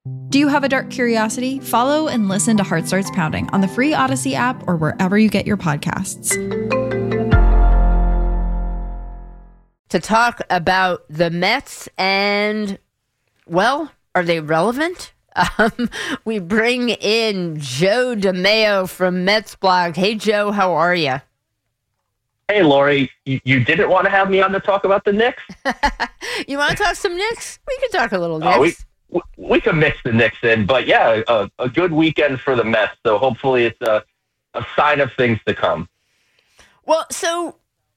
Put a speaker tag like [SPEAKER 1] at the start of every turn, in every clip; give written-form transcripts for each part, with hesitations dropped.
[SPEAKER 1] Do you have a dark curiosity? Follow and listen to Heart Starts Pounding on the free Odyssey app or wherever you get your podcasts.
[SPEAKER 2] To talk about the Mets and, well, are they relevant? We bring in Joe DeMaio from Mets Blog. Hey, Joe, how are you?
[SPEAKER 3] Hey, Lori, you didn't want to have me on to talk about the Knicks?
[SPEAKER 2] You want to talk some Knicks? We can talk a little Knicks.
[SPEAKER 3] We can mix the Knicks in, but yeah, a good weekend for the Mets. So hopefully it's a sign of things to come.
[SPEAKER 2] Well, so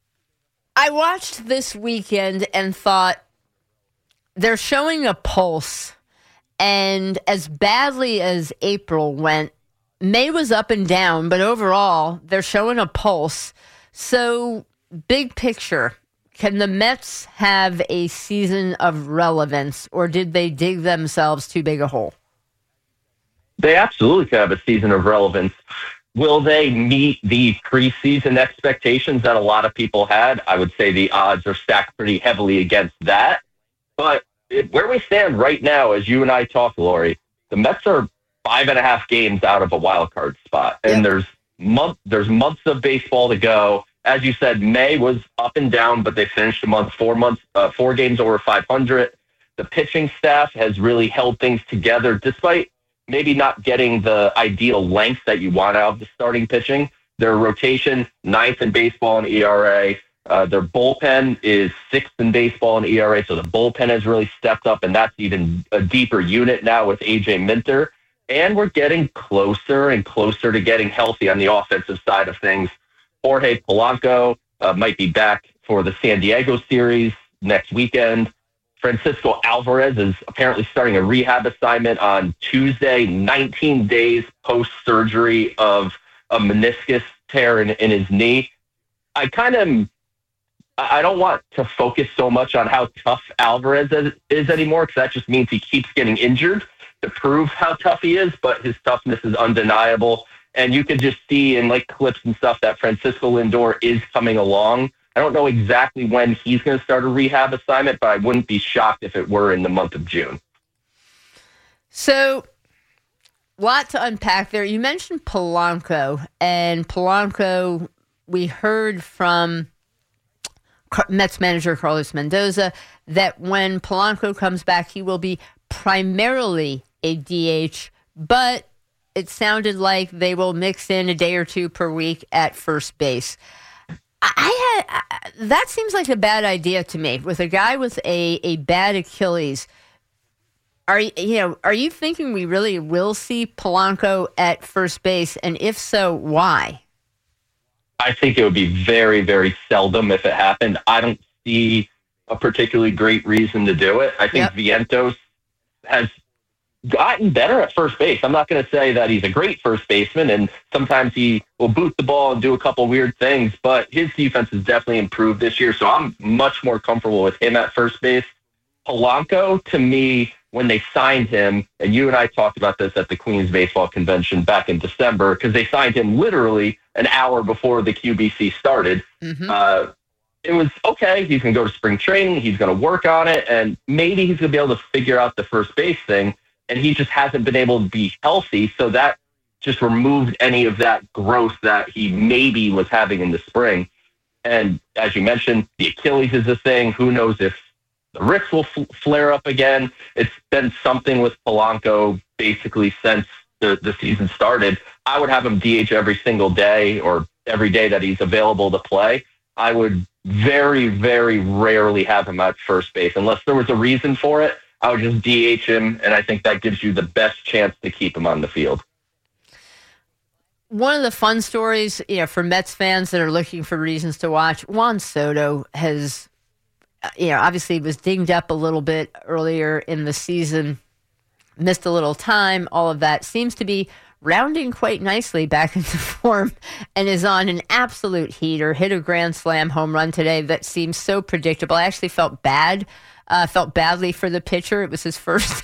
[SPEAKER 2] I watched this weekend and thought they're showing a pulse, and as badly as April went, May was up and down, but overall they're showing a pulse. So big picture, can the Mets have a season of relevance, or did they dig themselves too big a hole?
[SPEAKER 3] They absolutely can have a season of relevance. Will they meet the preseason expectations that a lot of people had? I would say the odds are stacked pretty heavily against that. But where we stand right now, as you and I talk, Lori, the Mets are 5.5 games out of a wild card spot. And there's months of baseball to go. As you said, May was up and down, but they finished the month 4 games over 500. The pitching staff has really held things together, despite maybe not getting the ideal length that you want out of the starting pitching. Their rotation, 9th in baseball in ERA. Their bullpen is 6th in baseball in ERA, so the bullpen has really stepped up, and that's even a deeper unit now with A.J. Minter. And we're getting closer and closer to getting healthy on the offensive side of things. Jorge Polanco might be back for the San Diego series next weekend. Francisco Alvarez is apparently starting a rehab assignment on Tuesday, 19 days post-surgery of a meniscus tear in his knee. I don't want to focus so much on how tough Alvarez is anymore, because that just means he keeps getting injured to prove how tough he is, but his toughness is undeniable. And you could just see in like clips and stuff that Francisco Lindor is coming along. I don't know exactly when he's going to start a rehab assignment, but I wouldn't be shocked if it were in the month of June.
[SPEAKER 2] So, lot to unpack there. You mentioned Polanco, and Polanco, we heard from Mets manager Carlos Mendoza that when Polanco comes back, he will be primarily a DH, but it sounded like they will mix in a day or two per week at first base. That seems like a bad idea to me. With a guy with a bad Achilles, are you thinking we really will see Polanco at first base? And if so, why?
[SPEAKER 3] I think it would be very, very seldom if it happened. I don't see a particularly great reason to do it. I think Vientos has gotten better at first base. I'm not going to say that he's a great first baseman, and sometimes he will boot the ball and do a couple weird things, but his defense has definitely improved this year, so I'm much more comfortable with him at first base. Polanco, to me, when they signed him, and you and I talked about this at the Queens Baseball Convention back in December, because they signed him literally an hour before the QBC started. It was, okay, he's going to go to spring training, he's going to work on it, and maybe he's going to be able to figure out the first base thing. And he just hasn't been able to be healthy, so that just removed any of that growth that he maybe was having in the spring. And as you mentioned, the Achilles is a thing. Who knows if the wrist will flare up again? It's been something with Polanco basically since the season started. I would have him DH every single day or every day that he's available to play. I would very, very rarely have him at first base unless there was a reason for it. I would just DH him, and I think that gives you the best chance to keep him on the field.
[SPEAKER 2] One of the fun stories, for Mets fans that are looking for reasons to watch, Juan Soto has, obviously was dinged up a little bit earlier in the season, missed a little time, all of that. Seems to be rounding quite nicely back into form and is on an absolute heater. Hit a grand slam home run today that seems so predictable. I actually felt badly for the pitcher. It was his first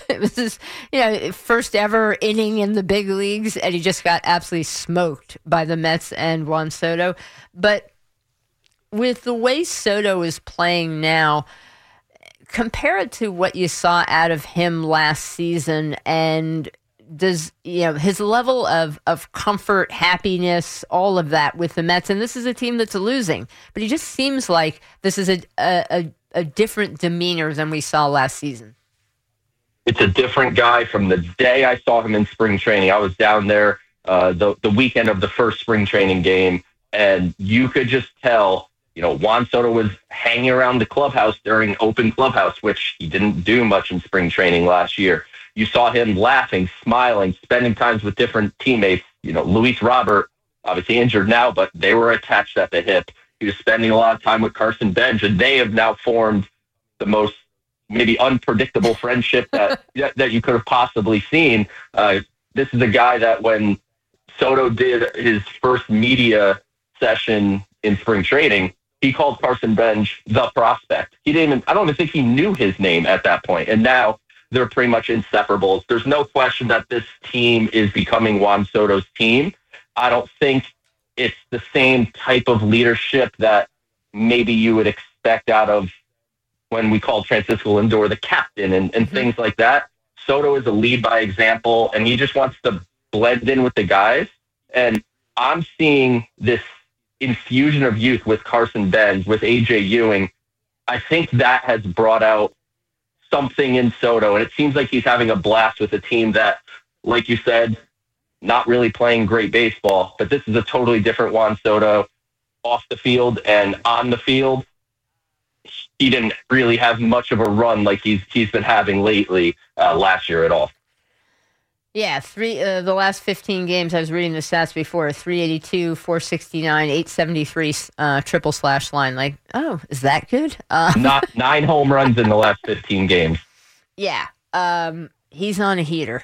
[SPEAKER 2] ever inning in the big leagues, and he just got absolutely smoked by the Mets and Juan Soto. But with the way Soto is playing now, compare it to what you saw out of him last season, and does his level of comfort, happiness, all of that with the Mets, and this is a team that's losing, but he just seems like this is a different demeanor than we saw last season.
[SPEAKER 3] It's a different guy from the day I saw him in spring training. I was down there the weekend of the first spring training game, and you could just tell, Juan Soto was hanging around the clubhouse during open clubhouse, which he didn't do much in spring training last year. You saw him laughing, smiling, spending times with different teammates. Luis Robert, obviously injured now, but they were attached at the hip. He was spending a lot of time with Carson Bench, and they have now formed the most maybe unpredictable friendship that you could have possibly seen. This is a guy that when Soto did his first media session in spring training, he called Carson Bench the prospect. I don't even think he knew his name at that point. And now they're pretty much inseparables. There's no question that this team is becoming Juan Soto's team. I don't think it's the same type of leadership that maybe you would expect out of when we called Francisco Lindor the captain and things like that. Soto is a lead by example, and he just wants to blend in with the guys. And I'm seeing this infusion of youth with Carson Bench, with AJ Ewing. I think that has brought out something in Soto, and it seems like he's having a blast with a team that, like you said, not really playing great baseball, but this is a totally different Juan Soto off the field and on the field. He didn't really have much of a run like he's been having lately last year at all.
[SPEAKER 2] Yeah, the last 15 games, I was reading the stats before, 382, 469, 873 triple slash line. Like, oh, is that good?
[SPEAKER 3] Not 9 home runs in the last 15 games.
[SPEAKER 2] Yeah, he's on a heater.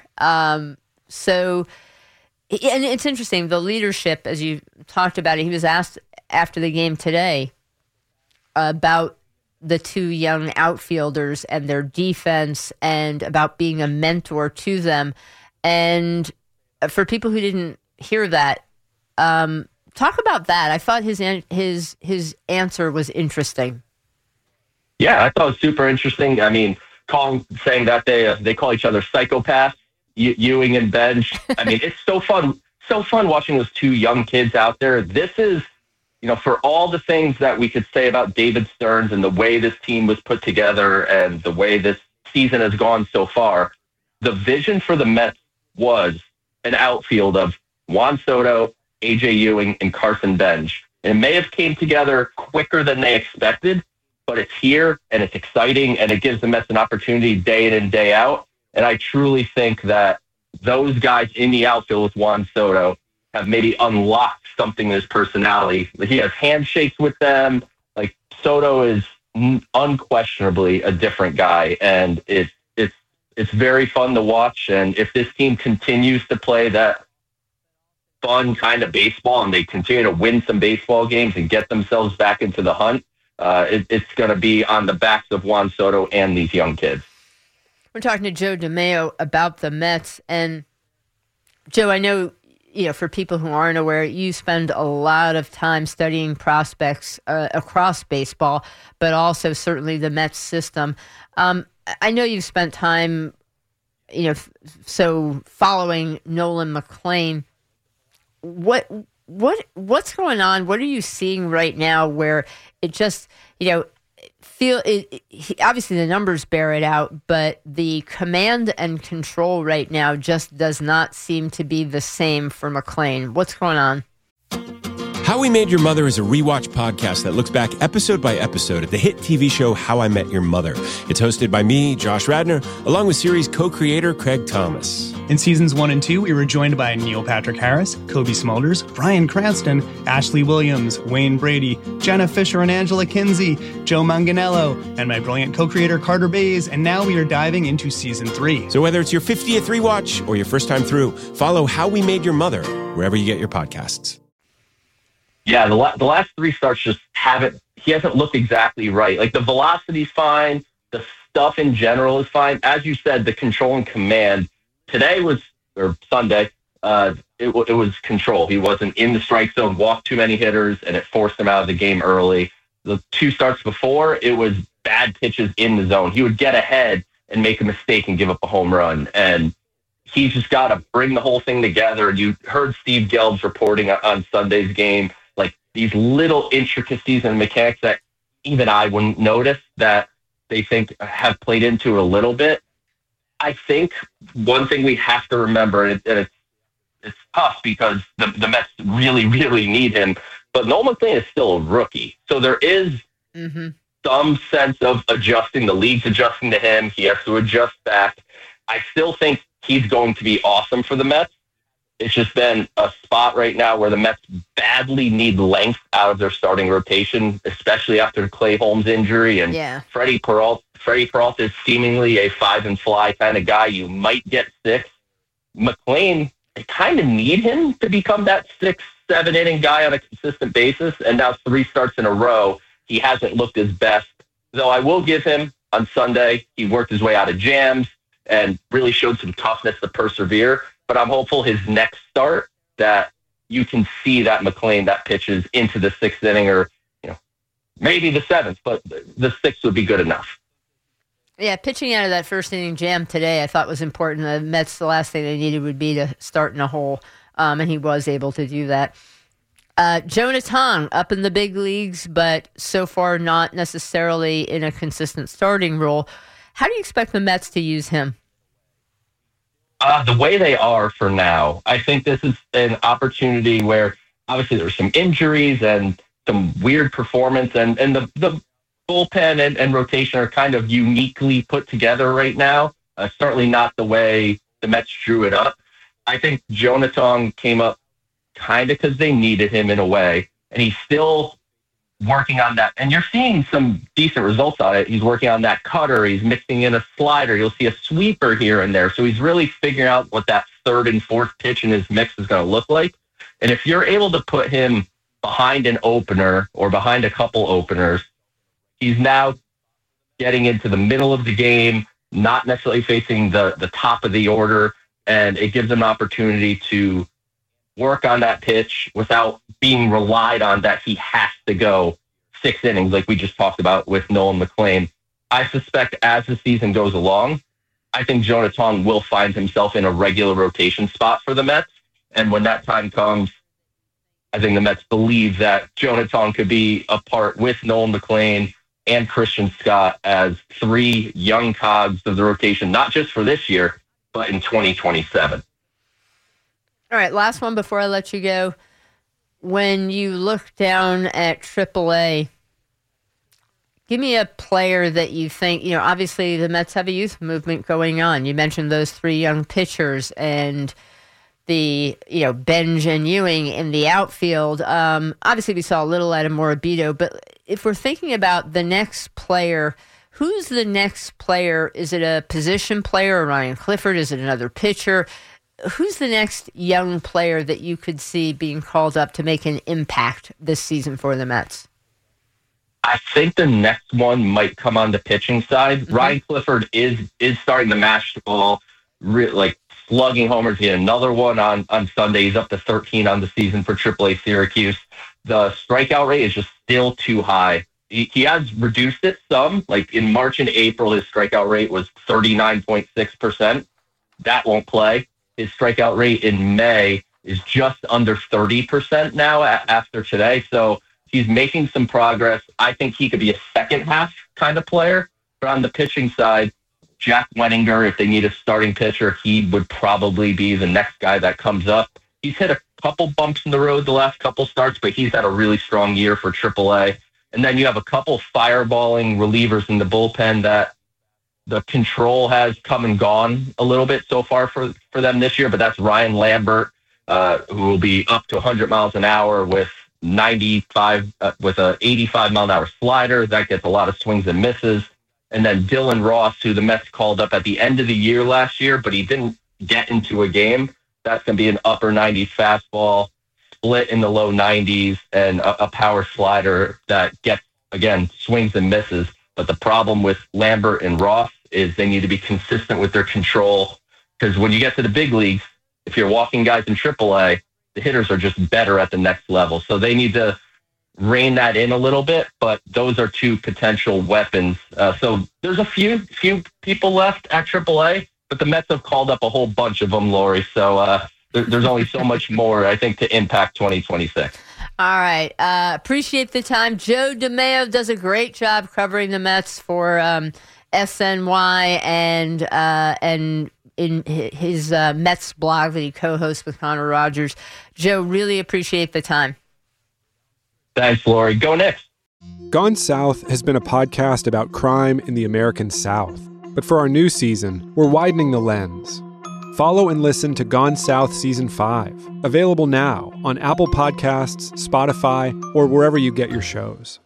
[SPEAKER 2] So, and it's interesting, the leadership, as you talked about it, he was asked after the game today about the 2 young outfielders and their defense and about being a mentor to them. And for people who didn't hear that, talk about that. I thought his answer was interesting.
[SPEAKER 3] Yeah, I thought it was super interesting. I mean, saying that they call each other psychopaths, Ewing and Bench. I mean, it's so fun watching those 2 young kids out there. This is, for all the things that we could say about David Stearns and the way this team was put together and the way this season has gone so far, the vision for the Mets was an outfield of Juan Soto, AJ Ewing, and Carson Bench. And it may have came together quicker than they expected, but it's here and it's exciting and it gives the Mets an opportunity day in and day out. And I truly think that those guys in the outfield with Juan Soto have maybe unlocked something in his personality. He has handshakes with them. Like, Soto is unquestionably a different guy, and it's very fun to watch. And if this team continues to play that fun kind of baseball and they continue to win some baseball games and get themselves back into the hunt, it's going to be on the backs of Juan Soto and these young kids.
[SPEAKER 2] We're talking to Joe DeMaio about the Mets. And Joe, I know, for people who aren't aware, you spend a lot of time studying prospects across baseball, but also certainly the Mets system. I know you've spent time, so following Nolan McLein. What's going on? What are you seeing right now where it just, obviously the numbers bear it out, but the command and control right now just does not seem to be the same for McLein. What's going on?
[SPEAKER 4] How We Made Your Mother is a rewatch podcast that looks back episode by episode at the hit TV show How I Met Your Mother. It's hosted by me, Josh Radnor, along with series co-creator Craig Thomas.
[SPEAKER 5] In seasons 1 and 2, we were joined by Neil Patrick Harris, Kobe Smulders, Bryan Cranston, Ashley Williams, Wayne Brady, Jenna Fisher and Angela Kinsey, Joe Manganiello, and my brilliant co-creator Carter Bays, and now we are diving into season 3.
[SPEAKER 4] So whether it's your 50th rewatch or your first time through, follow How We Made Your Mother wherever you get your podcasts.
[SPEAKER 3] Yeah, the last 3 starts just he hasn't looked exactly right. Like, the velocity's fine, the stuff in general is fine. As you said, the control and command Sunday, it was control. He wasn't in the strike zone, walked too many hitters, and it forced him out of the game early. the 2 starts before, it was bad pitches in the zone. He would get ahead and make a mistake and give up a home run. And he's just got to bring the whole thing together. And you heard Steve Gelb's reporting on Sunday's game, like these little intricacies and mechanics that even I wouldn't notice that they think have played into it a little bit. I think one thing we have to remember, and it's tough because the Mets really, really need him, but Nolan McLean is still a rookie. So there is some sense of adjusting. The league's adjusting to him. He has to adjust back. I still think he's going to be awesome for the Mets. It's just been a spot right now where the Mets badly need length out of their starting rotation, especially after Clay Holmes' injury. And Freddie Peralta is seemingly a 5-and-fly kind of guy. You might get 6. McLean, they kind of need him to become that 6-7 inning guy on a consistent basis. And now 3 starts in a row, he hasn't looked his best. Though I will give him on Sunday, he worked his way out of jams and really showed some toughness to persevere. But I'm hopeful his next start that you can see that McLean that pitches into the 6th inning or, maybe the 7th, but the 6th would be good enough.
[SPEAKER 2] Yeah, pitching out of that first inning jam today I thought was important. The Mets, the last thing they needed would be to start in a hole, and he was able to do that. Jonah Tong up in the big leagues, but so far not necessarily in a consistent starting role. How do you expect the Mets to use him?
[SPEAKER 3] The way they are for now, I think this is an opportunity where obviously there's some injuries and some weird performance, and the bullpen and rotation are kind of uniquely put together right now. Certainly not the way the Mets drew it up. I think Jonah Tong came up kind of because they needed him in a way, and he's still working on that. And you're seeing some decent results on it. He's working on that cutter. He's mixing in a slider. You'll see a sweeper here and there. So he's really figuring out what that 3rd and 4th pitch in his mix is going to look like. And if you're able to put him behind an opener or behind a couple openers, he's now getting into the middle of the game, not necessarily facing the top of the order. And it gives him an opportunity to work on that pitch without being relied on that he has to go 6 innings like we just talked about with Nolan McLean. I suspect as the season goes along, I think Jonah Tong will find himself in a regular rotation spot for the Mets. And when that time comes, I think the Mets believe that Jonah Tong could be a part with Nolan McLean and Christian Scott as 3 young cogs of the rotation, not just for this year, but in 2027.
[SPEAKER 2] All right, last one before I let you go. When you look down at AAA, give me a player that you think, obviously the Mets have a youth movement going on. You mentioned those 3 young pitchers and the, Benj and Ewing in the outfield. Obviously we saw a little out of Morabito, but if we're thinking about the next player, who's the next player? Is it a position player, Ryan Clifford? Is it another pitcher? Who's the next young player that you could see being called up to make an impact this season for the Mets?
[SPEAKER 3] I think the next one might come on the pitching side. Mm-hmm. Ryan Clifford is starting to mash the ball, like slugging homers. He had another one on Sunday. He's up to 13 on the season for AAA Syracuse. The strikeout rate is just still too high. He has reduced it some. Like in March and April, his strikeout rate was 39.6%. That won't play. His strikeout rate in May is just under 30% now after today. So he's making some progress. I think he could be a second half kind of player. But on the pitching side, Jack Wenninger, if they need a starting pitcher, he would probably be the next guy that comes up. He's hit a couple bumps in the road the last couple starts, but he's had a really strong year for AAA. And then you have a couple fireballing relievers in the bullpen that the control has come and gone a little bit so far for them this year, but that's Ryan Lambert, who will be up to 100 miles an hour with 95 with a 85 mile an hour slider that gets a lot of swings and misses. And then Dylan Ross, who the Mets called up at the end of the year last year, but he didn't get into a game. That's going to be an upper 90s fastball, split in the low 90s, and a power slider that gets, again, swings and misses. But the problem with Lambert and Ross is they need to be consistent with their control, because when you get to the big leagues, if you're walking guys in AAA, the hitters are just better at the next level. So they need to rein that in a little bit, but those are two potential weapons. So there's a few people left at AAA, but the Mets have called up a whole bunch of them, Lori. So there's only so much more, I think, to impact 2026.
[SPEAKER 2] All right. Appreciate the time. Joe DeMeo does a great job covering the Mets for SNY and in his Mets blog that he co-hosts with Connor Rogers. Joe, really appreciate the time.
[SPEAKER 3] Thanks, Lori. Go Knicks.
[SPEAKER 6] Gone South has been a podcast about crime in the American South. But for our new season, we're widening the lens. Follow and listen to Gone South Season 5, available now on Apple Podcasts, Spotify, or wherever you get your shows.